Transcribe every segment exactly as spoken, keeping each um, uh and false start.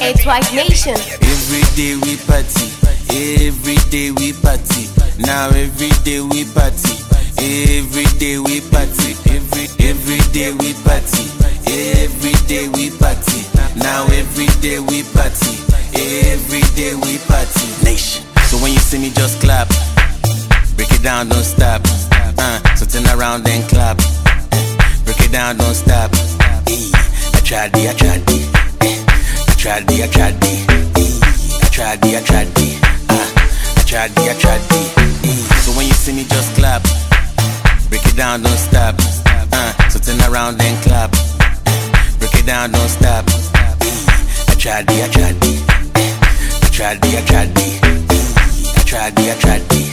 It's White Nation. Every day we party, every day we party. Now every day we party, every day we party. Every every day we party, every day we party. Now every day we party, every day we party. Nation. So when you see me, just clap. Break it down, don't stop. Uh, so turn around and clap. Break it down, don't stop. Eh, I tried it, I tried it. Eh, I tried it, I tried it. Eh, I tried it, I tried it. Uh, I tried it, I tried it. Eh, so when you see me, just clap. Break it down, don't stop. Uh, so turn around and clap. Break it down, don't stop. Eh, I tried it, I tried it. Eh, I tried it, I tried it. Eh, I tried it, I tried it.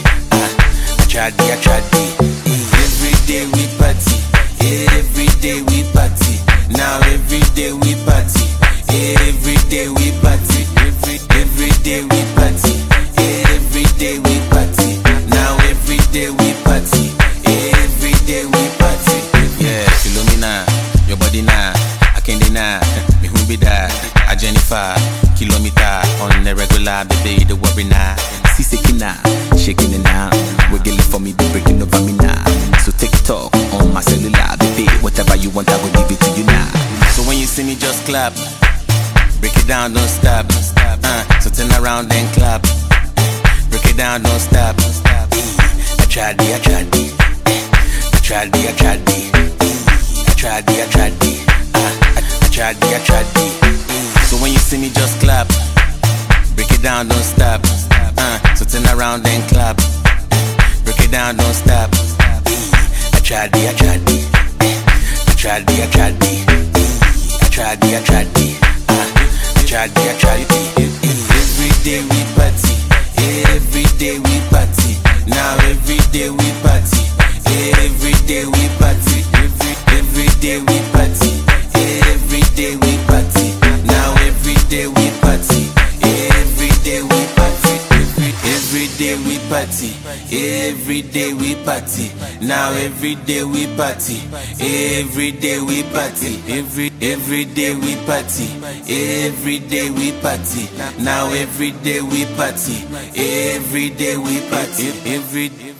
I tried it, I tried it. Every day we party, every day we party. Now every day we party, every day we party. Every every day we party, every day we party. Now every day we party, every day we party. Yeah, Philomena, your body now, I can't deny. Me who be that? I Jennifer, kilometer on the regular, baby, the worry now. Shaking now, shaking it now. Wiggling for me, be breaking over me now. So take talk on my cellular, baby. Whatever you want, I will give it to you now. So when you see me, just clap. Break it down, don't stop. Uh, so turn around and clap. Break it down, don't stop. I tried it, I tried it. I tried it, I tried it. I tried it, I tried it. Uh, I tried it, I tried it. So when you see me, just clap. Break it down, don't stop. Uh, so turn around and clap. Break it down, don't stop. I tried it, I tried it. I tried it, I tried it. I tried it, I tried it. Uh, I tried it, I tried it. Every day we party, every day we party. Now every day we party, every day we party. Every every day we party, every day we party. Now every day we party, every day we party. Every day we party, every day we party. Now every day we party, every day we party. Every every day we party, every day we party. Now every day we party, every day we party. Every